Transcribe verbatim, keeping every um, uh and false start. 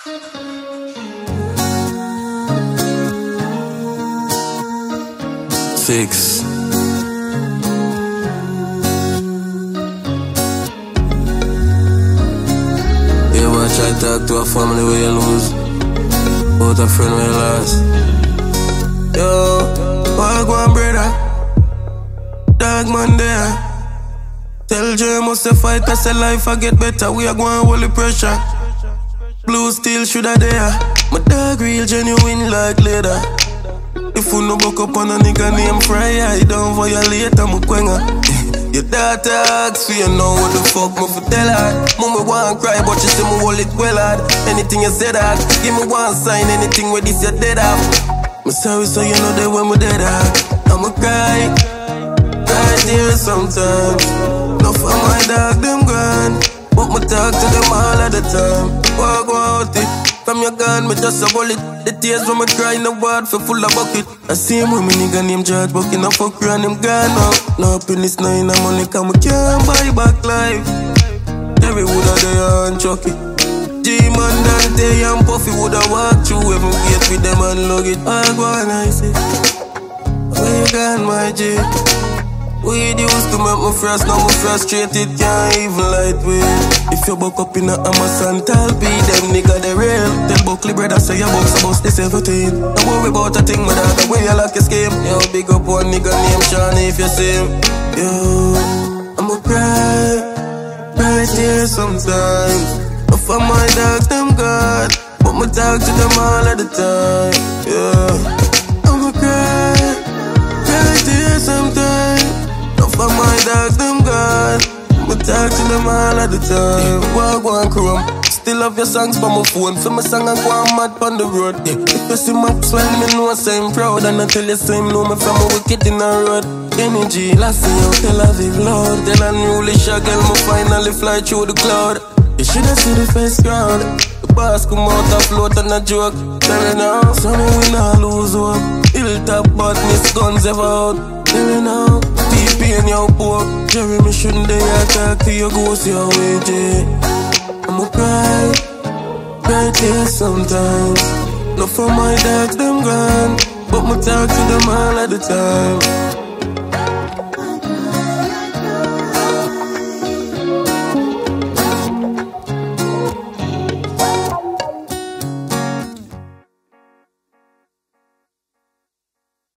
Fix. You wanna try to talk to a family where you lose, but a friend where you lost. Yo, walk one brother, dog man there. Tell Jay must say fight, cause the life I get better. We are going hold the pressure. Blue steel shoulda there. My dog real genuine like leather. If you no buck up on a nigga named Fry, I don't violate, I'm a quenga. Your daughter asks for you know what the fuck me for tell her. Mama want cry but she say me hold it well hard. Anything you say that, give me one sign, anything with this you dead off. Me sorry so you know that when me dead off, I'ma cry, cry tears sometimes. No for my dog them gone, but me talk to them all of the time. Walk out it. From your gun, me just a bullet. The tears when me cry in the ward for full of bucket. I see him with me nigga named George Bucking a fuck around him gone now. No happiness, no in a money, cause me can't buy back life. Every wood of the and Chucky G-Man, Dante and Puffy woulda walk through every gate with them and lug it. I go and I say, where you gone my G? Weed used to make me frost, now me frustrated, can't even lightweight. If you buck up in a Amazon, tell be them nigga they real. Tell Buckley brother say your box about this seventeen. Don't worry about a thing, my dog, the way you like a scheme. Yo, big up one nigga named Shawnee if you see him. Yo, I'ma cry, cry tears sometimes. But for my dogs, them God, but me talk to them all of the time. Yeah, I'ma cry, cry tears sometimes. For my dogs, them gone, but talk to them all of the time. Walk one chrome, still have your songs for my phone. For my song and go on mad on the road. Yeah. If you see my swell, me know I say I'm proud. And I tell you same know me from a wicked in the road. Energy, last thing out Tel Aviv, Lord. Then I newly shot girl, me finally fly through the cloud. You shoulda see the first crowd. The boss come out and float on a joke. Tell me now, some we not lose hope. Hilltop badness guns ever out. Tell me now, T P and your poor Jerry, me shouldn't dare talk to your ghost your way, J. I'ma cry, cry tears sometimes. Not for my dogs, them gone, but me talk to them all of the time.